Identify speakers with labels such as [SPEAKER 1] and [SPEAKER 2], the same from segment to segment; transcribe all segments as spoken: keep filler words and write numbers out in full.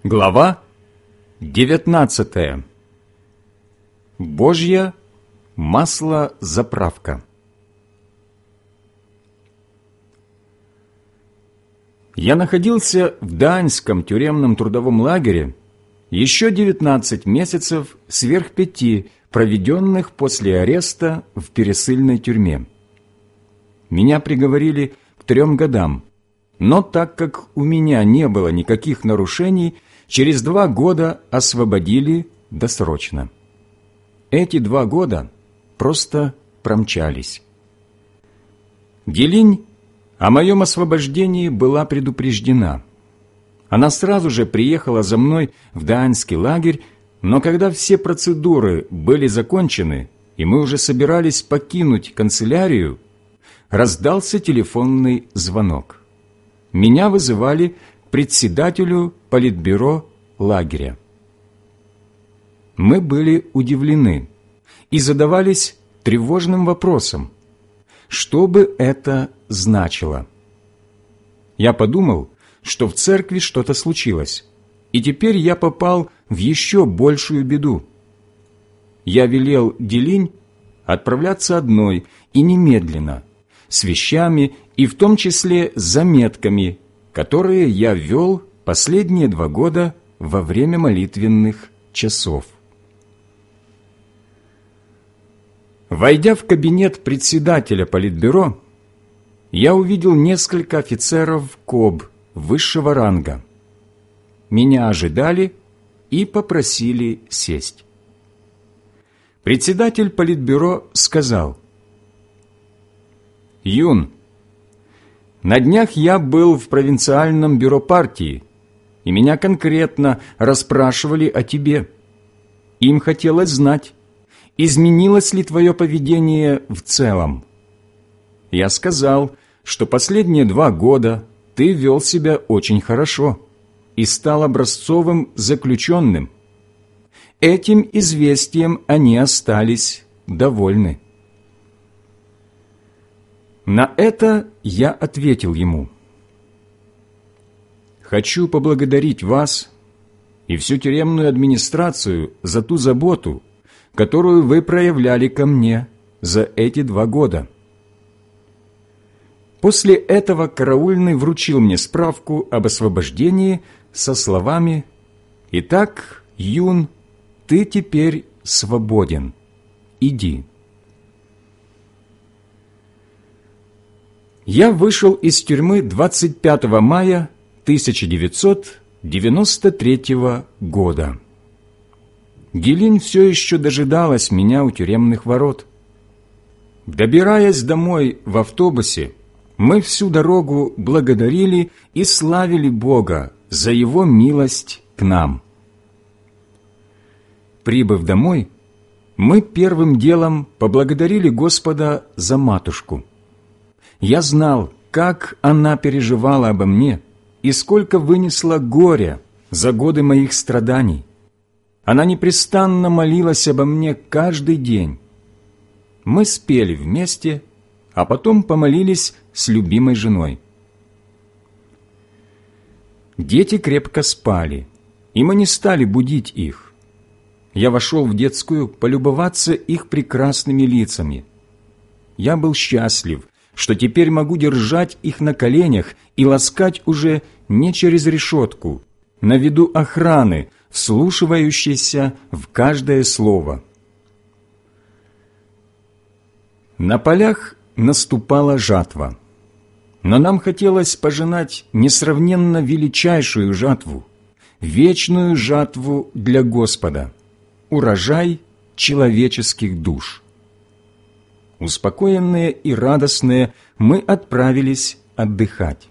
[SPEAKER 1] Глава девятнадцатая. Божья маслозаправка. Я находился в Даньском тюремном трудовом лагере еще девятнадцать месяцев сверх пяти, проведенных после ареста в пересыльной тюрьме. Меня приговорили к трем годам, но так как у меня не было никаких нарушений, через два года освободили досрочно. Эти два года просто промчались. Гелинь о моем освобождении была предупреждена. Она сразу же приехала за мной в Даньский лагерь, но когда все процедуры были закончены, и мы уже собирались покинуть канцелярию, раздался телефонный звонок. Меня вызывали к председателю политбюро лагеря. Мы были удивлены и задавались тревожным вопросом, что бы это значило. Я подумал, что в церкви что-то случилось, и теперь я попал в еще большую беду. Я велел Гелинь отправляться одной и немедленно, с вещами и в том числе с заметками, которые я вел последние два года во время молитвенных часов. Войдя в кабинет председателя политбюро, я увидел несколько офицеров КОБ высшего ранга. Меня ожидали и попросили сесть. Председатель политбюро сказал: «Юн, на днях я был в провинциальном бюро партии, и меня конкретно расспрашивали о тебе. Им хотелось знать, изменилось ли твое поведение в целом. Я сказал, что последние два года ты вел себя очень хорошо и стал образцовым заключенным. Этим известием они остались довольны». На это я ответил ему: «Хочу поблагодарить вас и всю тюремную администрацию за ту заботу, которую вы проявляли ко мне за эти два года». После этого караульный вручил мне справку об освобождении со словами: «Итак, Юн, ты теперь свободен. Иди». Я вышел из тюрьмы двадцать пятого мая тысяча девятьсот девяносто третьего года. Гелинь все еще дожидалась меня у тюремных ворот. Добираясь домой в автобусе, мы всю дорогу благодарили и славили Бога за Его милость к нам. Прибыв домой, мы первым делом поблагодарили Господа за матушку. Я знал, как она переживала обо мне и сколько вынесла горя за годы моих страданий. Она непрестанно молилась обо мне каждый день. Мы спели вместе, а потом помолились с любимой женой. Дети крепко спали, и мы не стали будить их. Я вошел в детскую полюбоваться их прекрасными лицами. Я был счастлив, что теперь могу держать их на коленях и ласкать уже не через решетку, на виду охраны, вслушивающейся в каждое слово. На полях наступала жатва, но нам хотелось пожинать несравненно величайшую жатву, вечную жатву для Господа, урожай человеческих душ. Успокоенные и радостные, мы отправились отдыхать.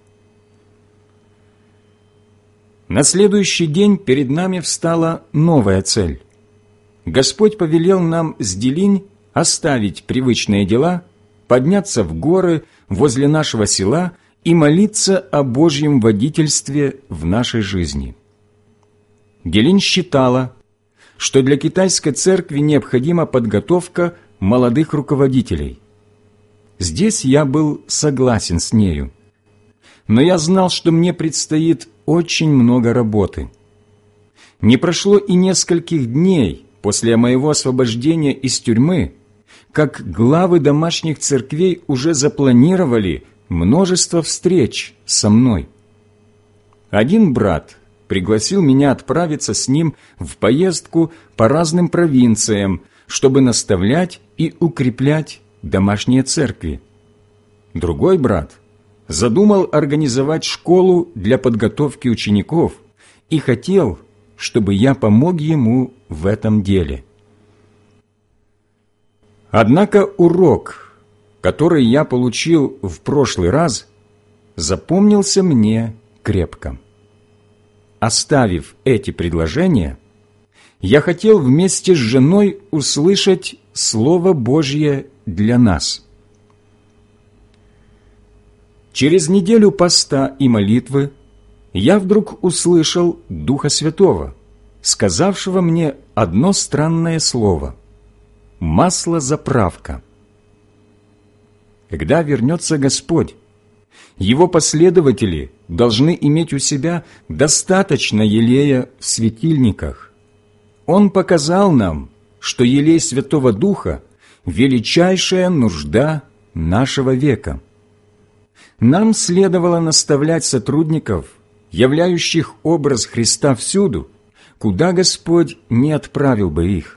[SPEAKER 1] На следующий день перед нами встала новая цель. Господь повелел нам с Гелинь оставить привычные дела, подняться в горы возле нашего села и молиться о Божьем водительстве в нашей жизни. Гелинь считала, что для китайской церкви необходима подготовка молодых руководителей. Здесь я был согласен с нею. Но я знал, что мне предстоит очень много работы. Не прошло и нескольких дней после моего освобождения из тюрьмы, как главы домашних церквей уже запланировали множество встреч со мной. Один брат пригласил меня отправиться с ним в поездку по разным провинциям, чтобы наставлять и укреплять домашние церкви. Другой брат задумал организовать школу для подготовки учеников и хотел, чтобы я помог ему в этом деле. Однако урок, который я получил в прошлый раз, запомнился мне крепко. Оставив эти предложения, я хотел вместе с женой услышать Слово Божье для нас. Через неделю поста и молитвы я вдруг услышал Духа Святого, сказавшего мне одно странное слово – маслозаправка. Когда вернется Господь, Его последователи должны иметь у себя достаточно елея в светильниках. Он показал нам, что елей Святого Духа – величайшая нужда нашего века. Нам следовало наставлять сотрудников, являющих образ Христа всюду, куда Господь не отправил бы их.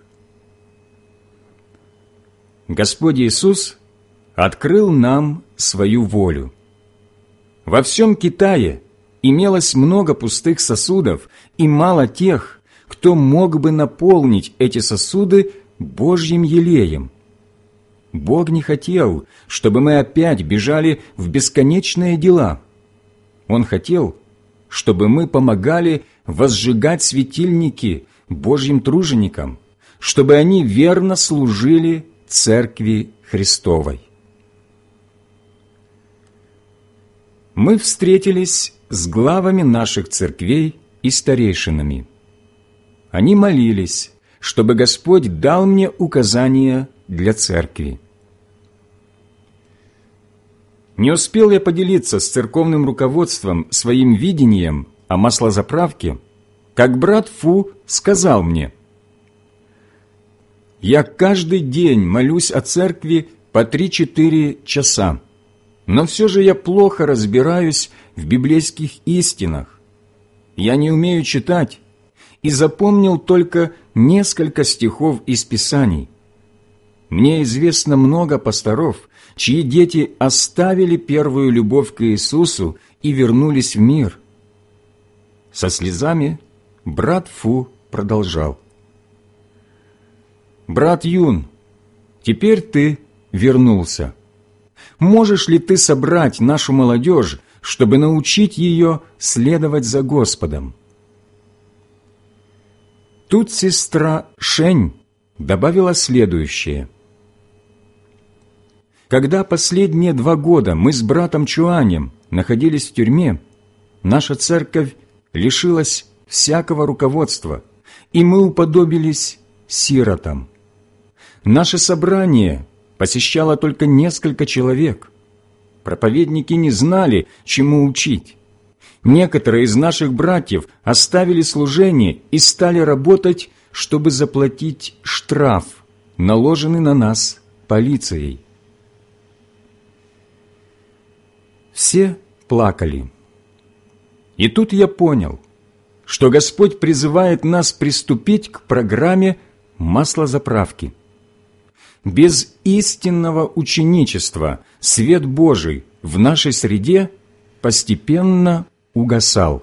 [SPEAKER 1] Господь Иисус открыл нам свою волю. Во всем Китае имелось много пустых сосудов и мало тех, кто мог бы наполнить эти сосуды Божьим елеем. Бог не хотел, чтобы мы опять бежали в бесконечные дела. Он хотел, чтобы мы помогали возжигать светильники Божьим труженикам, чтобы они верно служили Церкви Христовой. Мы встретились с главами наших церквей и старейшинами. Они молились, чтобы Господь дал мне указания для церкви. Не успел я поделиться с церковным руководством своим видением о маслозаправке, как брат Фу сказал мне: «Я каждый день молюсь о церкви по три-четыре часа, но все же я плохо разбираюсь в библейских истинах. Я не умею читать и запомнил только несколько стихов из Писаний. Мне известно много пасторов, чьи дети оставили первую любовь к Иисусу и вернулись в мир». Со слезами брат Фу продолжал: «Брат Юн, теперь ты вернулся. Можешь ли ты собрать нашу молодежь, чтобы научить ее следовать за Господом?» Тут сестра Шень добавила следующее: «Когда последние два года мы с братом Чуанем находились в тюрьме, наша церковь лишилась всякого руководства, и мы уподобились сиротам. Наше собрание посещало только несколько человек. Проповедники не знали, чему учить. Некоторые из наших братьев оставили служение и стали работать, чтобы заплатить штраф, наложенный на нас полицией». Все плакали. И тут я понял, что Господь призывает нас приступить к программе маслозаправки. Без истинного ученичества свет Божий в нашей среде постепенно угасал.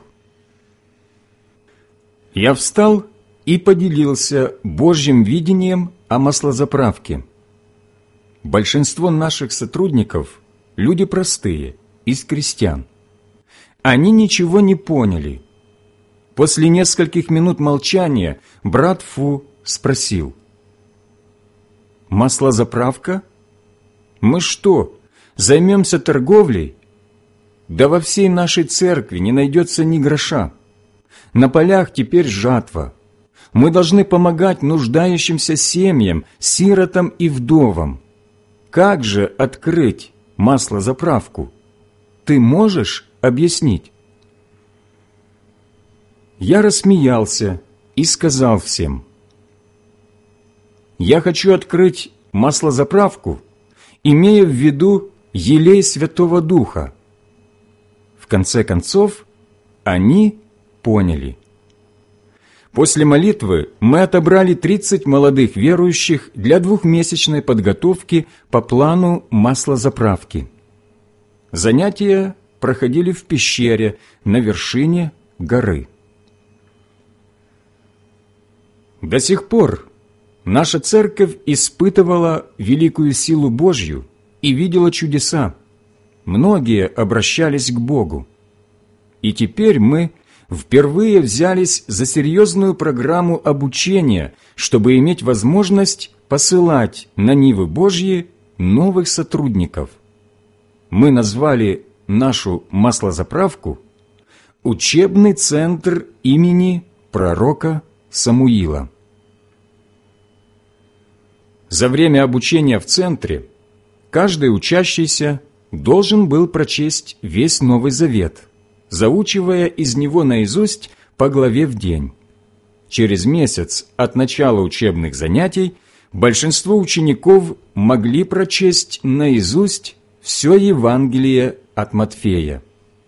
[SPEAKER 1] Я встал и поделился Божьим видением о маслозаправке. Большинство наших сотрудников – люди простые, из крестьян. Они ничего не поняли. После нескольких минут молчания брат Фу спросил: «Маслозаправка? Мы что, займемся торговлей? Да во всей нашей церкви не найдется ни гроша. На полях теперь жатва. Мы должны помогать нуждающимся семьям, сиротам и вдовам. Как же открыть маслозаправку? Ты можешь объяснить?» Я рассмеялся и сказал всем: «Я хочу открыть маслозаправку, имея в виду елей Святого Духа». В конце концов, они поняли. После молитвы мы отобрали тридцать молодых верующих для двухмесячной подготовки по плану маслозаправки. Занятия проходили в пещере на вершине горы. До сих пор наша церковь испытывала великую силу Божью и видела чудеса. Многие обращались к Богу. И теперь мы впервые взялись за серьезную программу обучения, чтобы иметь возможность посылать на нивы Божьи новых сотрудников. Мы назвали нашу маслозаправку «Учебный центр имени пророка Самуила». За время обучения в центре каждый учащийся должен был прочесть весь Новый Завет, заучивая из него наизусть по главе в день. Через месяц от начала учебных занятий большинство учеников могли прочесть наизусть все Евангелие от Матфея.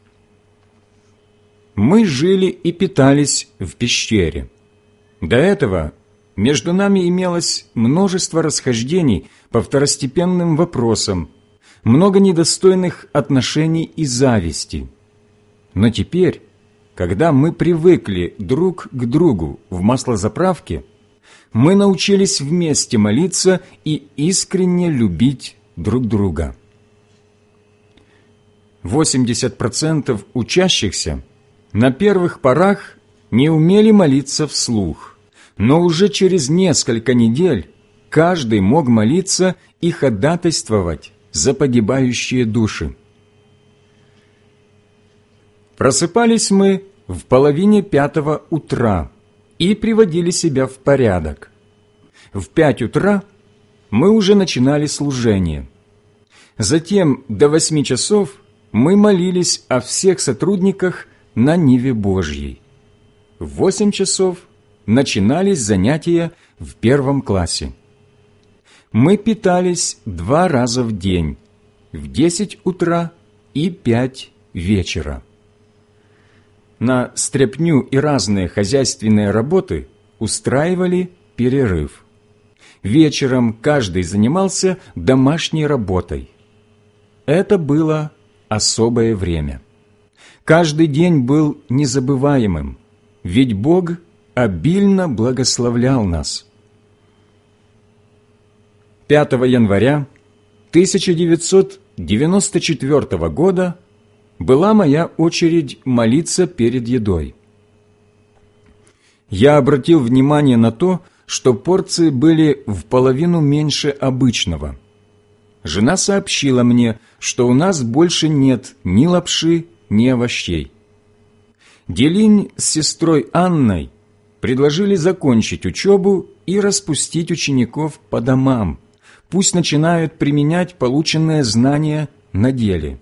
[SPEAKER 1] Мы жили и питались в пещере. До этого между нами имелось множество расхождений по второстепенным вопросам, много недостойных отношений и зависти. Но теперь, когда мы привыкли друг к другу в маслозаправке, мы научились вместе молиться и искренне любить друг друга. восемьдесят процентов учащихся на первых порах не умели молиться вслух, но уже через несколько недель каждый мог молиться и ходатайствовать за погибающие души. Просыпались мы в половине пятого утра и приводили себя в порядок. В пять утра мы уже начинали служение. Затем до восьми часов мы молились о всех сотрудниках на ниве Божьей. В восемь часов начинались занятия в первом классе. Мы питались два раза в день, в десять утра и пять вечера. На стряпню и разные хозяйственные работы устраивали перерыв. Вечером каждый занимался домашней работой. Это было особое время. Каждый день был незабываемым, ведь Бог обильно благословлял нас. пятого января тысяча девятьсот девяносто четвёртого года была моя очередь молиться перед едой. Я обратил внимание на то, что порции были в половину меньше обычного. Жена сообщила мне, что у нас больше нет ни лапши, ни овощей. Делинь с сестрой Анной предложили закончить учебу и распустить учеников по домам. Пусть начинают применять полученные знания на деле.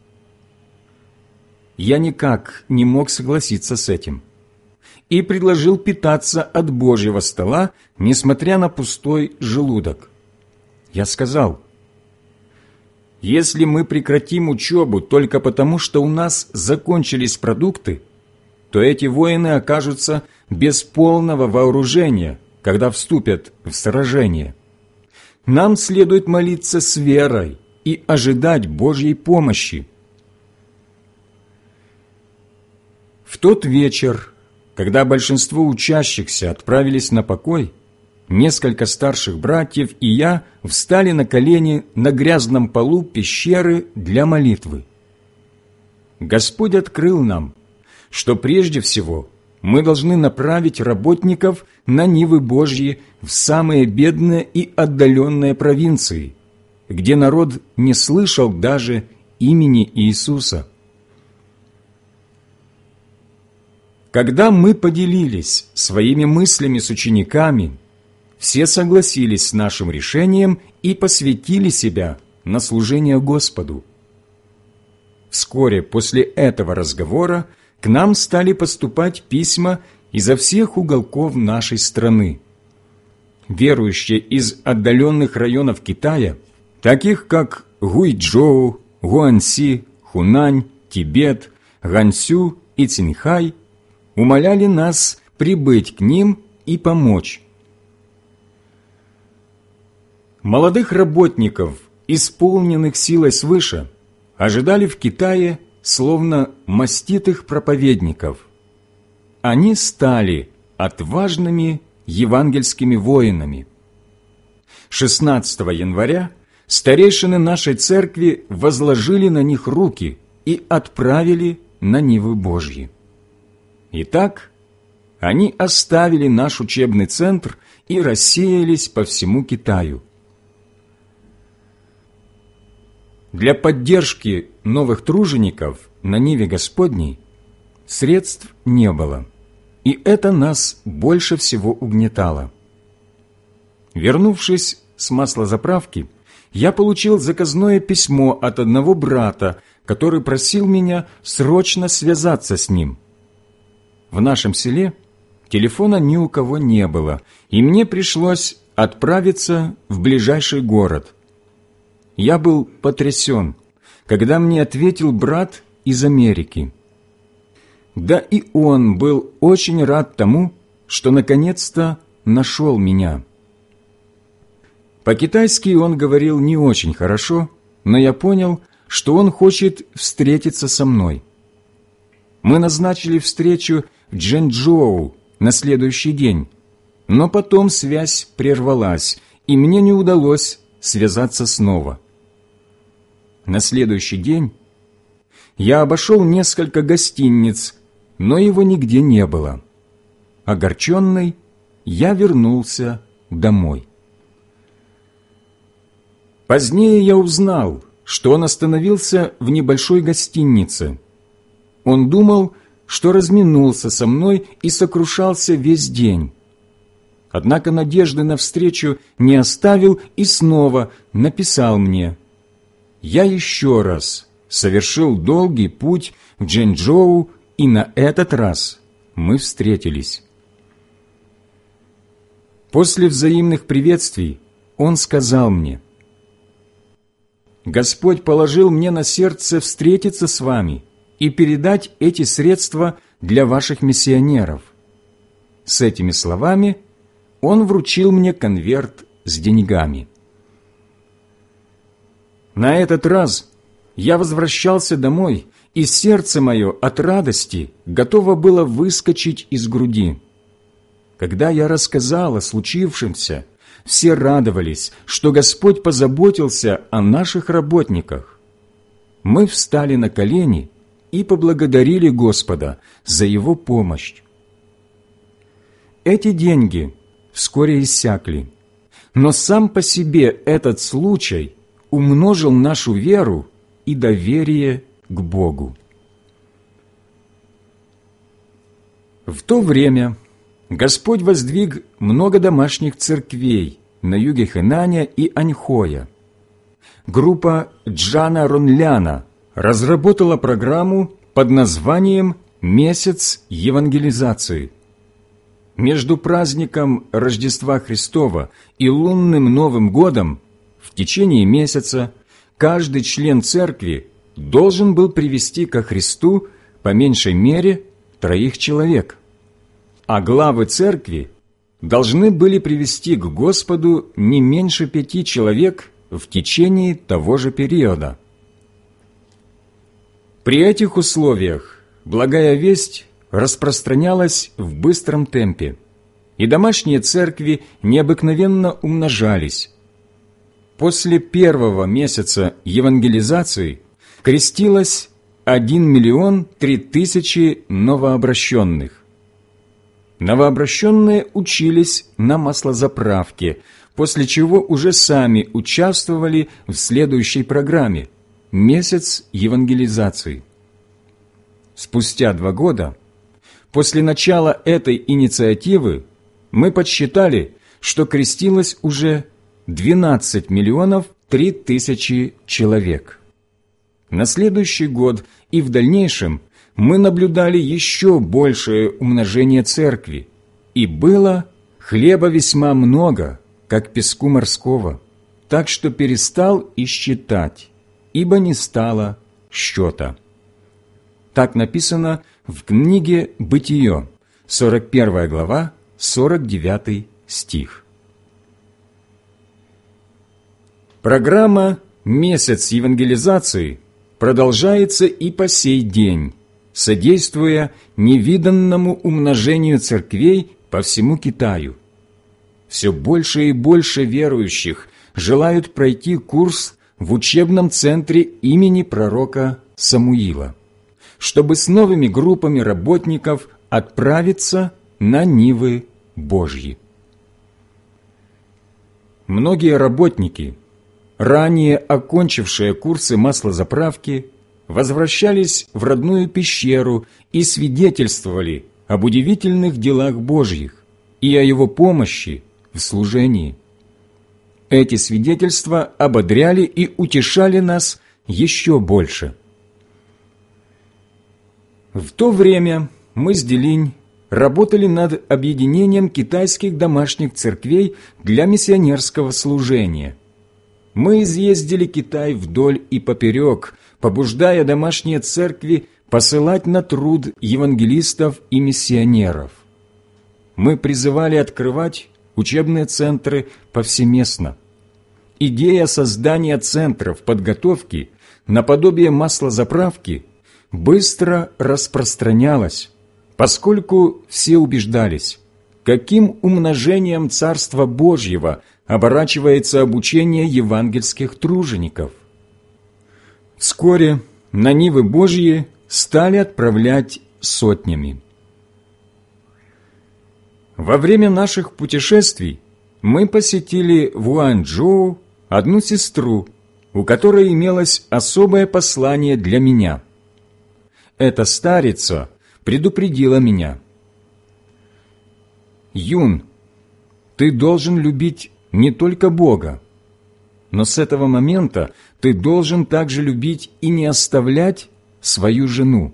[SPEAKER 1] Я никак не мог согласиться с этим и предложил питаться от Божьего стола, несмотря на пустой желудок. Я сказал: если мы прекратим учебу только потому, что у нас закончились продукты, то эти воины окажутся без полного вооружения, когда вступят в сражение. Нам следует молиться с верой и ожидать Божьей помощи. В тот вечер, когда большинство учащихся отправились на покой, несколько старших братьев и я встали на колени на грязном полу пещеры для молитвы. Господь открыл нам, что прежде всего мы должны направить работников на нивы Божьи в самые бедные и отдаленные провинции, где народ не слышал даже имени Иисуса. Когда мы поделились своими мыслями с учениками, все согласились с нашим решением и посвятили себя на служение Господу. Вскоре после этого разговора к нам стали поступать письма изо всех уголков нашей страны. Верующие из отдаленных районов Китая, таких как Гуйчжоу, Гуанси, Хунань, Тибет, Гансю и Цинхай, умоляли нас прибыть к ним и помочь. Молодых работников, исполненных силой свыше, ожидали в Китае словно маститых проповедников. Они стали отважными евангельскими воинами. шестнадцатого января старейшины нашей церкви возложили на них руки и отправили на нивы Божьи. Итак, они оставили наш учебный центр и рассеялись по всему Китаю. Для поддержки новых тружеников на ниве Господней средств не было, и это нас больше всего угнетало. Вернувшись с маслозаправки, я получил заказное письмо от одного брата, который просил меня срочно связаться с ним. В нашем селе телефона ни у кого не было, и мне пришлось отправиться в ближайший город. Я был потрясен, когда мне ответил брат из Америки. Да и он был очень рад тому, что наконец-то нашел меня. По-китайски он говорил не очень хорошо, но я понял, что он хочет встретиться со мной. Мы назначили встречу в Чжэнчжоу на следующий день, но потом связь прервалась, и мне не удалось связаться снова. На следующий день я обошел несколько гостиниц, но его нигде не было. Огорченный, я вернулся домой. Позднее я узнал, что он остановился в небольшой гостинице. Он думал, что разминулся со мной и сокрушался весь день. Однако надежды на встречу не оставил и снова написал мне: «Я еще раз совершил долгий путь в Чжэнчжоу, и на этот раз мы встретились». После взаимных приветствий он сказал мне: «Господь положил мне на сердце встретиться с вами и передать эти средства для ваших миссионеров». С этими словами он вручил мне конверт с деньгами. На этот раз я возвращался домой, и сердце мое от радости готово было выскочить из груди. Когда я рассказал о случившемся, все радовались, что Господь позаботился о наших работниках. Мы встали на колени и поблагодарили Господа за Его помощь. Эти деньги вскоре иссякли, но сам по себе этот случай умножил нашу веру и доверие к Богу. В то время Господь воздвиг много домашних церквей на юге Хэнаня и Аньхоя. Группа Джана Ронляна разработала программу под названием «Месяц евангелизации». Между праздником Рождества Христова и лунным Новым годом в течение месяца каждый член церкви должен был привести ко Христу по меньшей мере троих человек, а главы церкви должны были привести к Господу не меньше пяти человек в течение того же периода. При этих условиях благая весть распространялась в быстром темпе, и домашние церкви необыкновенно умножались. После первого месяца евангелизации крестилось один миллион три тысячи новообращенных. Новообращенные учились на маслозаправке, после чего уже сами участвовали в следующей программе «Месяц евангелизации». Спустя два года, после начала этой инициативы, мы подсчитали, что крестилось уже двенадцать миллионов три тысячи человек. На следующий год и в дальнейшем мы наблюдали еще большее умножение церкви, и было хлеба весьма много, как песку морского, так что перестал и считать, ибо не стало счета». Так написано в книге «Бытие», сорок первая глава, сорок девятый стих. Программа «Месяц евангелизации» продолжается и по сей день, содействуя невиданному умножению церквей по всему Китаю. Все больше и больше верующих желают пройти курс в учебном центре имени пророка Самуила, чтобы с новыми группами работников отправиться на нивы Божьи. Многие работники, ранее окончившие курсы маслозаправки, возвращались в родную пещеру и свидетельствовали об удивительных делах Божьих и о Его помощи в служении. Эти свидетельства ободряли и утешали нас еще больше. В то время мы с Делинь работали над объединением китайских домашних церквей для миссионерского служения. Мы изъездили Китай вдоль и поперек, побуждая домашние церкви посылать на труд евангелистов и миссионеров. Мы призывали открывать учебные центры повсеместно. Идея создания центров подготовки наподобие маслозаправки быстро распространялась, поскольку все убеждались, каким умножением Царства Божьего оборачивается обучение евангельских тружеников. Вскоре на нивы Божьи стали отправлять сотнями. Во время наших путешествий мы посетили в Гуанчжоу одну сестру, у которой имелось особое послание для меня. Эта старица предупредила меня: «Юн, ты должен любить не только Бога, но с этого момента ты должен также любить и не оставлять свою жену».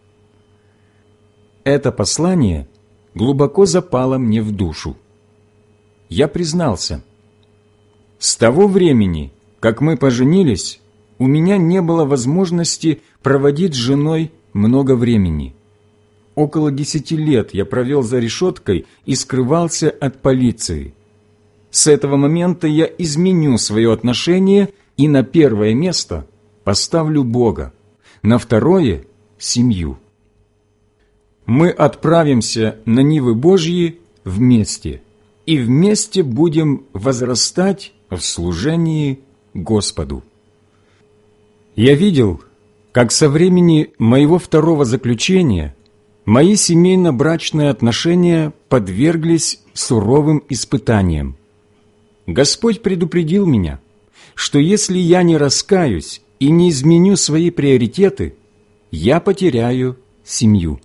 [SPEAKER 1] Это послание глубоко запало мне в душу. Я признался: с того времени, как мы поженились, у меня не было возможности проводить с женой много времени. Около десяти лет я провел за решеткой и скрывался от полиции. С этого момента я изменю свое отношение и на первое место поставлю Бога, на второе – семью. Мы отправимся на нивы Божьи вместе, и вместе будем возрастать в служении Господу. Я видел, как со времени моего второго заключения мои семейно-брачные отношения подверглись суровым испытаниям. Господь предупредил меня, что если я не раскаюсь и не изменю свои приоритеты, я потеряю семью.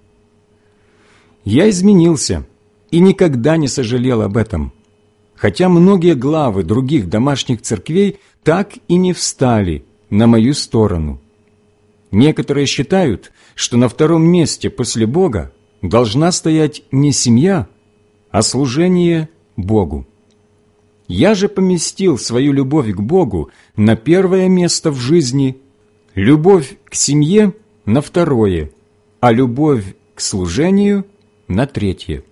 [SPEAKER 1] Я изменился и никогда не сожалел об этом, хотя многие главы других домашних церквей так и не встали на мою сторону. Некоторые считают, что на втором месте после Бога должна стоять не семья, а служение Богу. Я же поместил свою любовь к Богу на первое место в жизни, любовь к семье на второе, а любовь к служению на третье.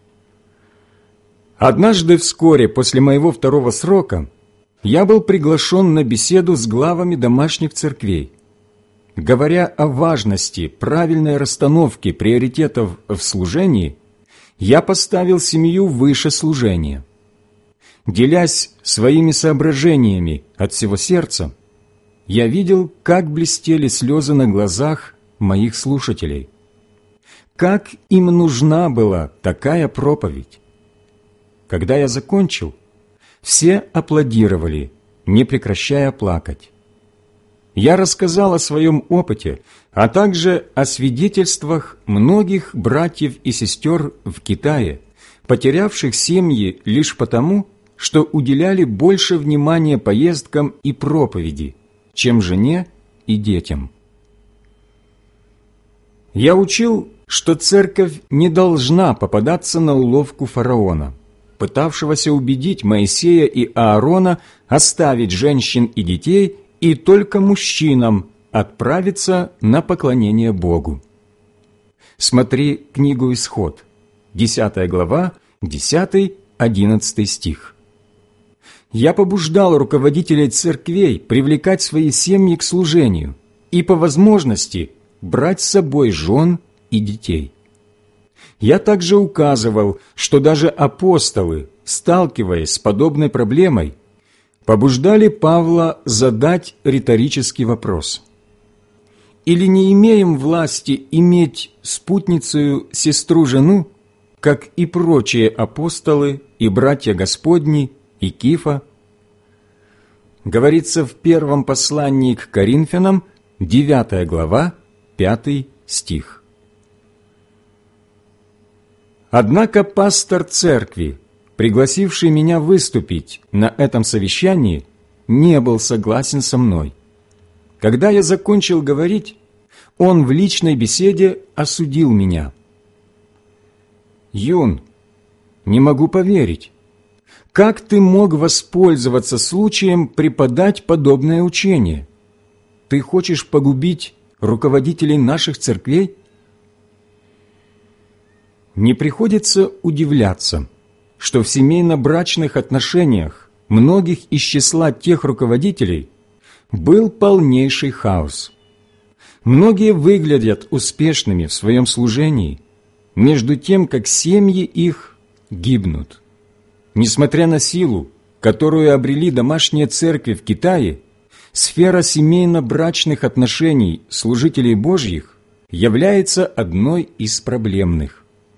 [SPEAKER 1] Однажды вскоре после моего второго срока я был приглашен на беседу с главами домашних церквей. Говоря о важности правильной расстановки приоритетов в служении, я поставил семью выше служения. Делясь своими соображениями от всего сердца, я видел, как блестели слезы на глазах моих слушателей. Как им нужна была такая проповедь. Когда я закончил, все аплодировали, не прекращая плакать. Я рассказал о своем опыте, а также о свидетельствах многих братьев и сестер в Китае, потерявших семьи лишь потому, что уделяли больше внимания поездкам и проповеди, чем жене и детям. Я учил, что церковь не должна попадаться на уловку фараона, пытавшегося убедить Моисея и Аарона оставить женщин и детей и только мужчинам отправиться на поклонение Богу. Смотри книгу «Исход», десятая глава, десятый-одиннадцатый стих. Я побуждал руководителей церквей привлекать свои семьи к служению и, по возможности, брать с собой жен и детей. Я также указывал, что даже апостолы, сталкиваясь с подобной проблемой, побуждали Павла задать риторический вопрос: «Или не имеем власти иметь спутницею сестру-жену, как и прочие апостолы и братья Господни и Кифа?» Говорится в первом послании к Коринфянам, девятая глава, пятый стих. Однако пастор церкви, пригласивший меня выступить на этом совещании, не был согласен со мной. Когда я закончил говорить, он в личной беседе осудил меня. «Юн, не могу поверить. Как ты мог воспользоваться случаем преподать подобное учение? Ты хочешь погубить руководителей наших церквей?» Не приходится удивляться, что в семейно-брачных отношениях многих из числа тех руководителей был полнейший хаос. Многие выглядят успешными в своем служении, между тем, как семьи их гибнут. Несмотря на силу, которую обрели домашние церкви в Китае, сфера семейно-брачных отношений служителей Божьих является одной из проблемных.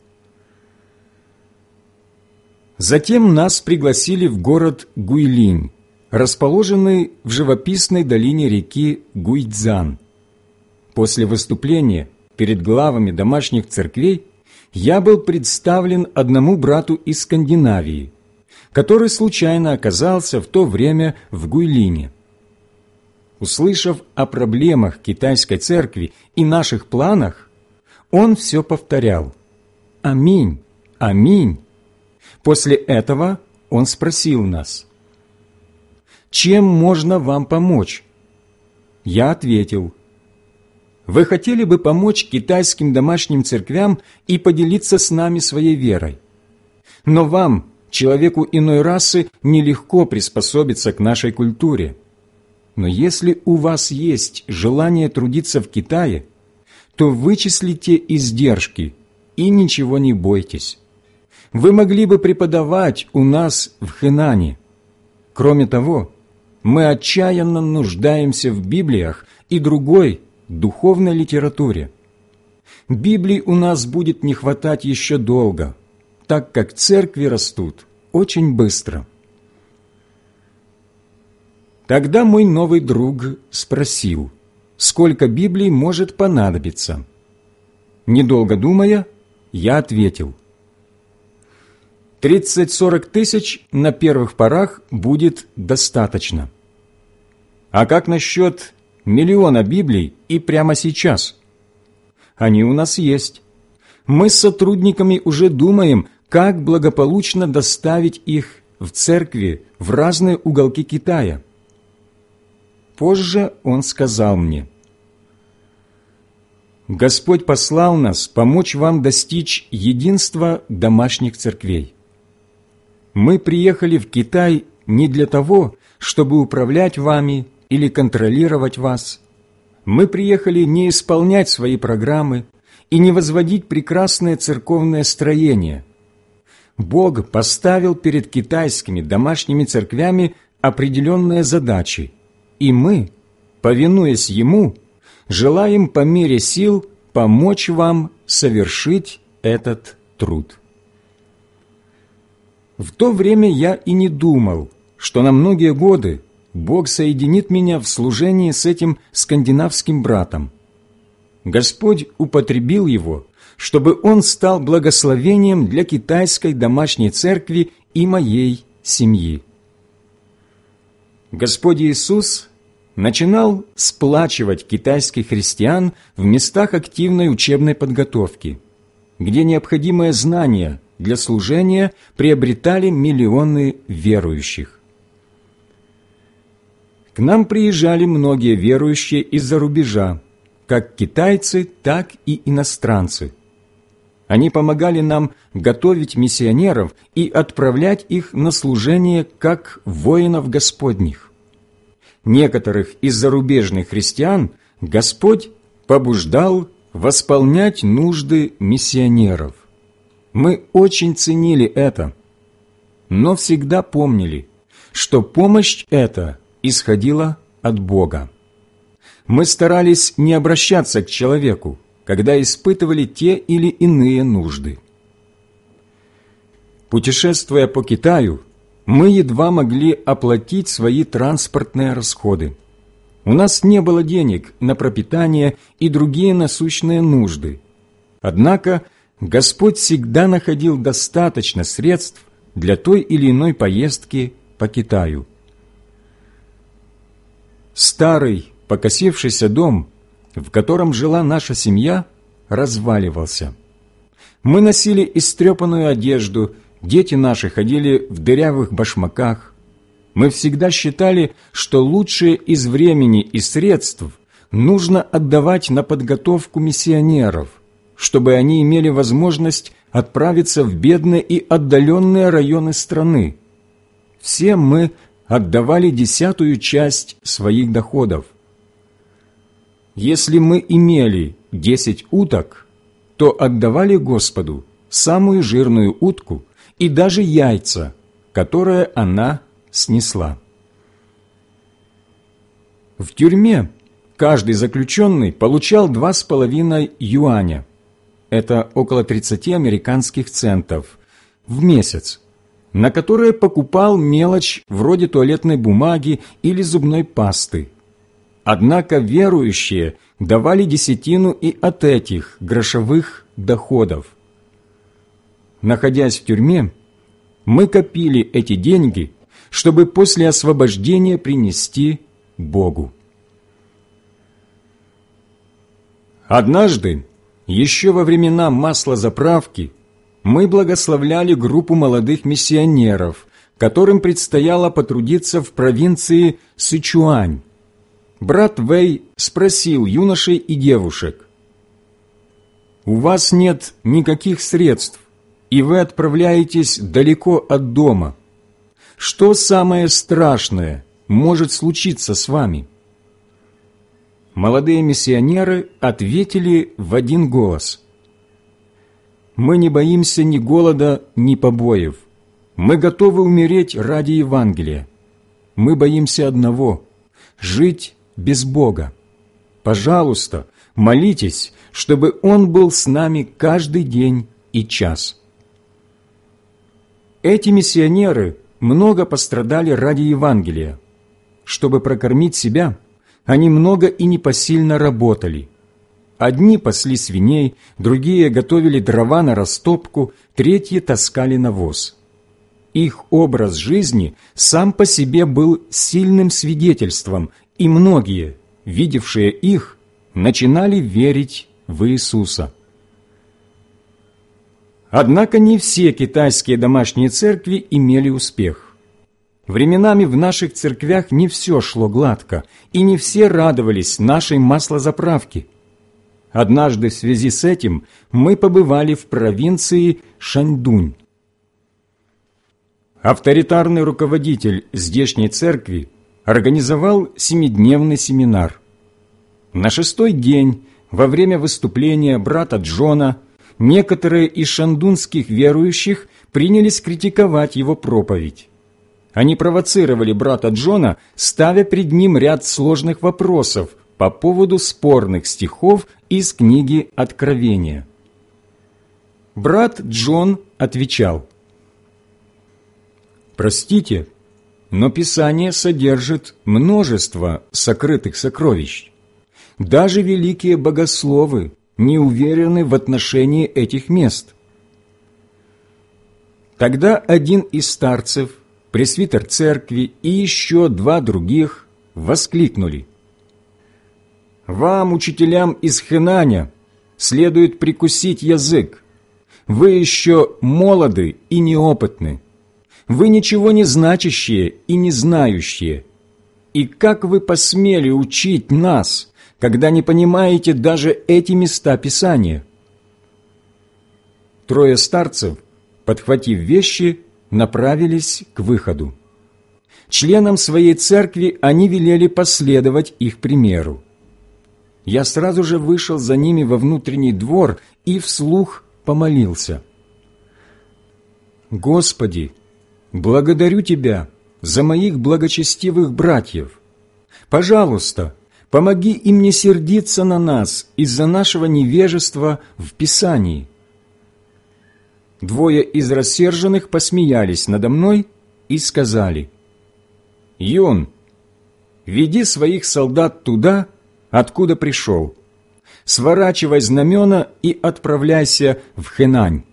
[SPEAKER 1] Затем нас пригласили в город Гуйлинь, расположенный в живописной долине реки Гуйцзян. После выступления перед главами домашних церквей я был представлен одному брату из Скандинавии, который случайно оказался в то время в Гуйлине. Услышав о проблемах китайской церкви и наших планах, он все повторял: «Аминь, аминь». После этого он спросил нас: «Чем можно вам помочь?» Я ответил: «Вы хотели бы помочь китайским домашним церквям и поделиться с нами своей верой. Но вам, человеку иной расы, нелегко приспособиться к нашей культуре. Но если у вас есть желание трудиться в Китае, то вычислите издержки и ничего не бойтесь. Вы могли бы преподавать у нас в Хэнане. Кроме того, мы отчаянно нуждаемся в Библиях и другой духовной литературе. Библий у нас будет не хватать еще долго, так как церкви растут очень быстро». Тогда мой новый друг спросил, сколько Библий может понадобиться. Недолго думая, я ответил: тридцать-сорок тысяч на первых порах будет достаточно. А как насчет миллиона Библий и прямо сейчас? Они у нас есть. Мы с сотрудниками уже думаем, как благополучно доставить их в церкви в разные уголки Китая. Позже он сказал мне: «Господь послал нас помочь вам достичь единства домашних церквей. Мы приехали в Китай не для того, чтобы управлять вами или контролировать вас. Мы приехали не исполнять свои программы и не возводить прекрасное церковное строение. Бог поставил перед китайскими домашними церквями определенные задачи, и мы, повинуясь Ему, желаем по мере сил помочь вам совершить этот труд». В то время я и не думал, что на многие годы Бог соединит меня в служении с этим скандинавским братом. Господь употребил его, чтобы он стал благословением для китайской домашней церкви и моей семьи. Господь Иисус начинал сплачивать китайских христиан в местах активной учебной подготовки, где необходимые знания для служения приобретали миллионы верующих. К нам приезжали многие верующие из-за рубежа, как китайцы, так и иностранцы. Они помогали нам готовить миссионеров и отправлять их на служение как воинов Господних. Некоторых из зарубежных христиан Господь побуждал восполнять нужды миссионеров. Мы очень ценили это, но всегда помнили, что помощь эта исходила от Бога. Мы старались не обращаться к человеку, когда испытывали те или иные нужды. Путешествуя по Китаю, мы едва могли оплатить свои транспортные расходы. У нас не было денег на пропитание и другие насущные нужды. Однако Господь всегда находил достаточно средств для той или иной поездки по Китаю. Старый, покосившийся дом, в котором жила наша семья, разваливался. Мы носили истрепанную одежду, дети наши ходили в дырявых башмаках. Мы всегда считали, что лучшее из времени и средств нужно отдавать на подготовку миссионеров, чтобы они имели возможность отправиться в бедные и отдаленные районы страны. Все мы отдавали десятую часть своих доходов. Если мы имели десять уток, то отдавали Господу самую жирную утку и даже яйца, которые она снесла. В тюрьме каждый заключенный получал два с половиной юаня, это около тридцати американских центов, в месяц, на которые покупал мелочь вроде туалетной бумаги или зубной пасты. Однако верующие давали десятину и от этих грошовых доходов. Находясь в тюрьме, мы копили эти деньги, чтобы после освобождения принести Богу. Однажды, еще во времена маслозаправки, мы благословляли группу молодых миссионеров, которым предстояло потрудиться в провинции Сычуань. Брат Вэй спросил юношей и девушек: «У вас нет никаких средств, и вы отправляетесь далеко от дома. Что самое страшное может случиться с вами?» Молодые миссионеры ответили в один голос: «Мы не боимся ни голода, ни побоев. Мы готовы умереть ради Евангелия. Мы боимся одного – жить без Бога. Пожалуйста, молитесь, чтобы Он был с нами каждый день и час». Эти миссионеры много пострадали ради Евангелия. Чтобы прокормить себя, они много и непосильно работали. Одни пасли свиней, другие готовили дрова на растопку, третьи таскали навоз. Их образ жизни сам по себе был сильным свидетельством, и многие, видевшие их, начинали верить в Иисуса. Однако не все китайские домашние церкви имели успех. Временами в наших церквях не все шло гладко, и не все радовались нашей маслозаправке. Однажды в связи с этим мы побывали в провинции Шаньдунь. Авторитарный руководитель здешней церкви организовал семидневный семинар. На шестой день, во время выступления брата Джона, некоторые из шандунских верующих принялись критиковать его проповедь. Они провоцировали брата Джона, ставя пред ним ряд сложных вопросов по поводу спорных стихов из книги Откровения. Брат Джон отвечал: «Простите, но Писание содержит множество сокрытых сокровищ. Даже великие богословы не уверены в отношении этих мест». Тогда один из старцев, пресвитер церкви и еще два других воскликнули: «Вам, учителям из Хэнаня, следует прикусить язык. Вы еще молоды и неопытны. Вы ничего не значащие и не знающие. И как вы посмели учить нас, когда не понимаете даже эти места Писания?» Трое старцев, подхватив вещи, направились к выходу. Членам своей церкви они велели последовать их примеру. Я сразу же вышел за ними во внутренний двор и вслух помолился: «Господи, благодарю Тебя за моих благочестивых братьев. Пожалуйста, помоги им не сердиться на нас из-за нашего невежества в Писании». Двое из рассерженных посмеялись надо мной и сказали: «Юн, веди своих солдат туда, откуда пришел. Сворачивай знамена и отправляйся в Хэнань».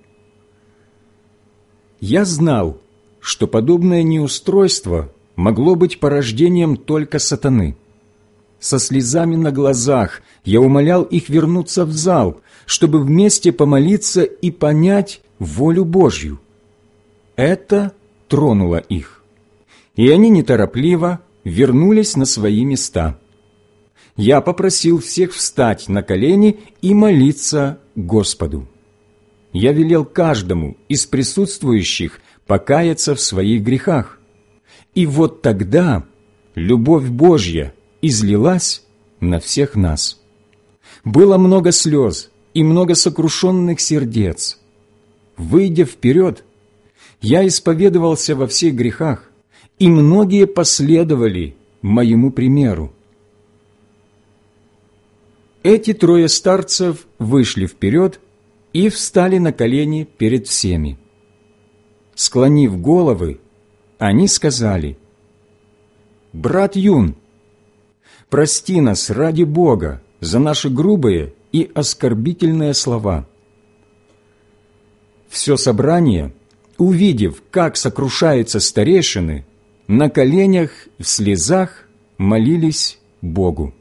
[SPEAKER 1] Я знал, что подобное неустройство могло быть порождением только сатаны. Со слезами на глазах я умолял их вернуться в зал, чтобы вместе помолиться и понять волю Божью. Это тронуло их, и они неторопливо вернулись на свои места. Я попросил всех встать на колени и молиться Господу. Я велел каждому из присутствующих покаяться в своих грехах. И вот тогда любовь Божья излилась на всех нас. Было много слез и много сокрушенных сердец. Выйдя вперед, я исповедовался во всех грехах, и многие последовали моему примеру. Эти трое старцев вышли вперед и встали на колени перед всеми. Склонив головы, они сказали: «Брат Юн, прости нас ради Бога за наши грубые и оскорбительные слова». Все собрание, увидев, как сокрушаются старейшины, на коленях в слезах молились Богу.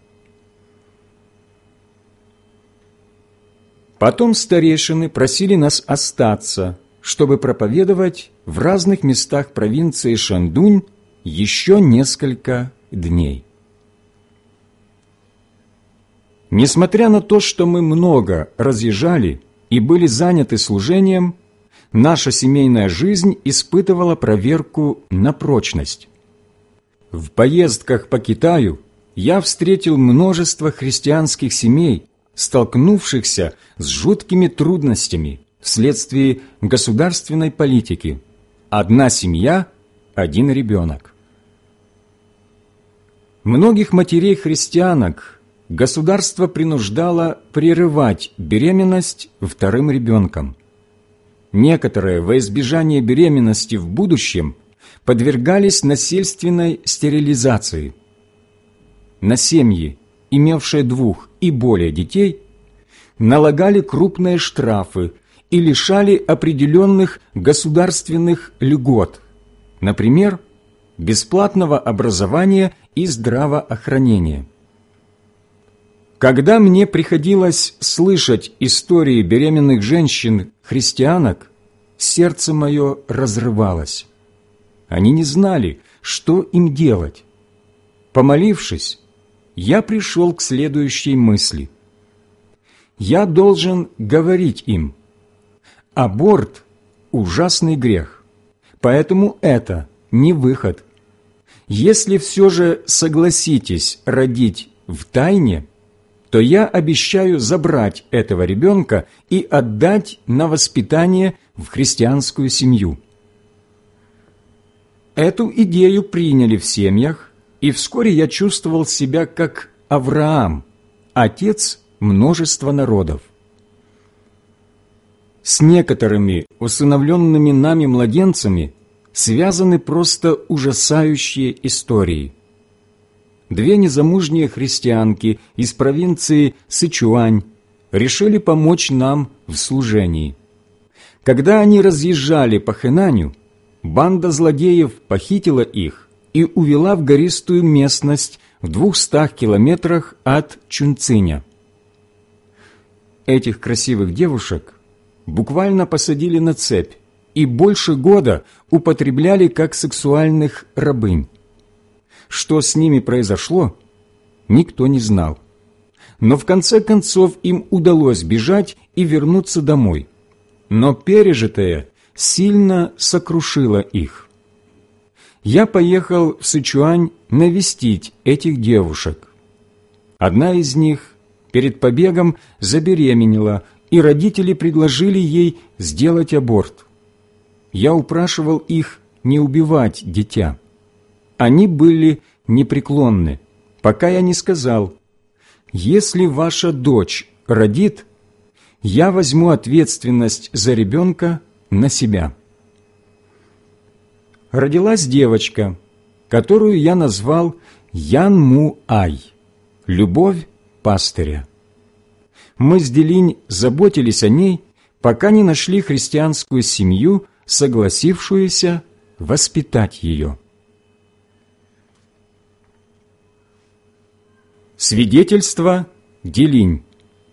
[SPEAKER 1] Потом старейшины просили нас остаться, чтобы проповедовать в разных местах провинции Шандунь еще несколько дней. Несмотря на то, что мы много разъезжали и были заняты служением, наша семейная жизнь испытывала проверку на прочность. В поездках по Китаю я встретил множество христианских семей, столкнувшихся с жуткими трудностями вследствие государственной политики. Одна семья, один ребенок. Многих матерей-христианок государство принуждало прерывать беременность вторым ребенком. Некоторые во избежание беременности в будущем подвергались насильственной стерилизации. На семьи, имевшие двух и более детей, налагали крупные штрафы и лишали определенных государственных льгот, например, бесплатного образования и здравоохранения. Когда мне приходилось слышать истории беременных женщин-христианок, сердце мое разрывалось. Они не знали, что им делать. Помолившись, я пришел к следующей мысли. Я должен говорить им: аборт – ужасный грех, поэтому это не выход. Если все же согласитесь родить в тайне, то я обещаю забрать этого ребенка и отдать на воспитание в христианскую семью. Эту идею приняли в семьях, и вскоре я чувствовал себя как Авраам, отец множества народов. С некоторыми усыновленными нами младенцами связаны просто ужасающие истории. Две незамужние христианки из провинции Сычуань решили помочь нам в служении. Когда они разъезжали по Хэнаню, банда злодеев похитила их, и увела в гористую местность в двухстах километрах от Чунциня. Этих красивых девушек буквально посадили на цепь и больше года употребляли как сексуальных рабынь. Что с ними произошло, никто не знал. Но в конце концов им удалось бежать и вернуться домой. Но пережитое сильно сокрушило их. Я поехал в Сычуань навестить этих девушек. Одна из них перед побегом забеременела, и родители предложили ей сделать аборт. Я упрашивал их не убивать дитя. Они были непреклонны, пока я не сказал: «Если ваша дочь родит, я возьму ответственность за ребенка на себя». Родилась девочка, которую я назвал Ян-Му-Ай – «Любовь пастыря». Мы с Делинь заботились о ней, пока не нашли христианскую семью, согласившуюся воспитать ее. Свидетельство Делинь.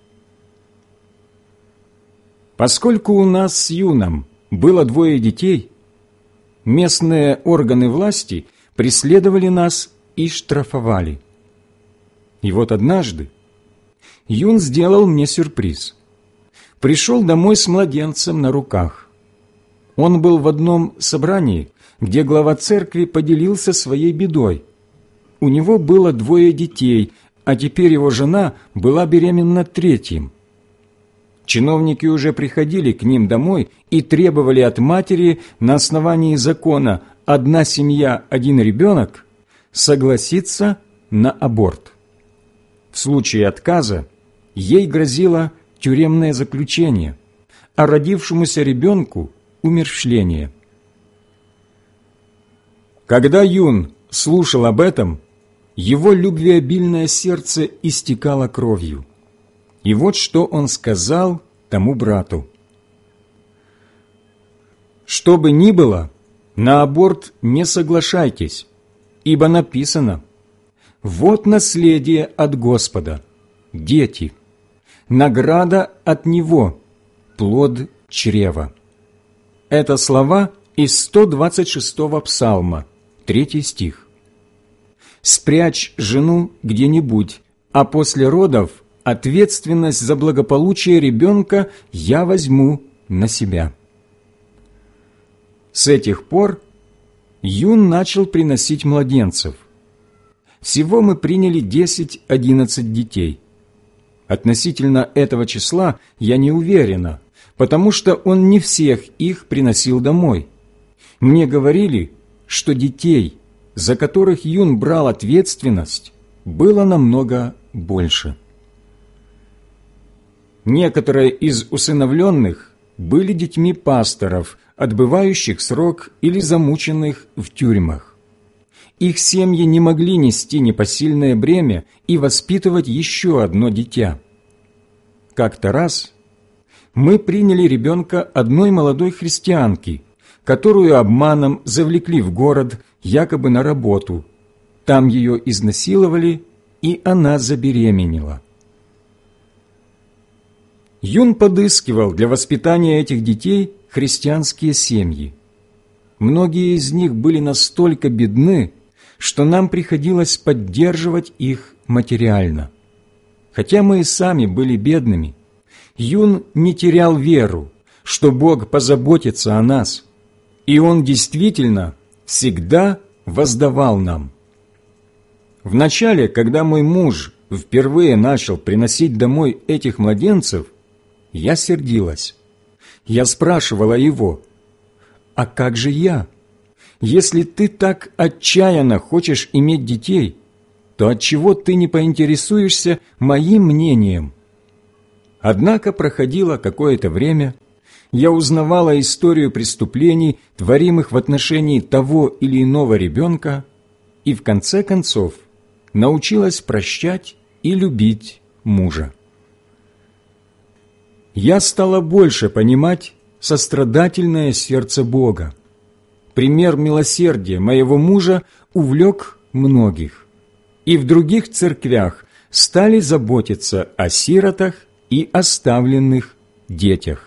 [SPEAKER 1] Поскольку у нас с Юном было двое детей, местные органы власти преследовали нас и штрафовали. И вот однажды Юн сделал мне сюрприз. Пришел домой с младенцем на руках. Он был в одном собрании, где глава церкви поделился своей бедой. У него было двое детей, а теперь его жена была беременна третьим. Чиновники уже приходили к ним домой и требовали от матери на основании закона «одна семья, один ребенок» согласиться на аборт. В случае отказа ей грозило тюремное заключение, а родившемуся ребенку – умерщвление. Когда Юн слушал об этом, его любвеобильное сердце истекало кровью. И вот что он сказал тому брату: «Что бы ни было, на аборт не соглашайтесь, ибо написано: вот наследие от Господа, дети, награда от Него, плод чрева». Это слова из сто двадцать шестого псалма, третий стих. «Спрячь жену где-нибудь, а после родов ответственность за благополучие ребенка я возьму на себя». С этих пор Юн начал приносить младенцев. Всего мы приняли десять-одиннадцать детей. Относительно этого числа я не уверена, потому что он не всех их приносил домой. Мне говорили, что детей, за которых Юн брал ответственность, было намного больше. Некоторые из усыновленных были детьми пасторов, отбывающих срок или замученных в тюрьмах. Их семьи не могли нести непосильное бремя и воспитывать еще одно дитя. Как-то раз мы приняли ребенка одной молодой христианки, которую обманом завлекли в город якобы на работу. Там ее изнасиловали, и она забеременела. Юн подыскивал для воспитания этих детей христианские семьи. Многие из них были настолько бедны, что нам приходилось поддерживать их материально. Хотя мы и сами были бедными, Юн не терял веру, что Бог позаботится о нас, и Он действительно всегда воздавал нам. Вначале, когда мой муж впервые начал приносить домой этих младенцев, я сердилась. Я спрашивала его: «А как же я? Если ты так отчаянно хочешь иметь детей, то отчего ты не поинтересуешься моим мнением?» Однако проходило какое-то время, я узнавала историю преступлений, творимых в отношении того или иного ребенка, и в конце концов научилась прощать и любить мужа. Я стала больше понимать сострадательное сердце Бога. пример милосердия моего мужа увлек многих, и в других церквях стали заботиться о сиротах и оставленных детях.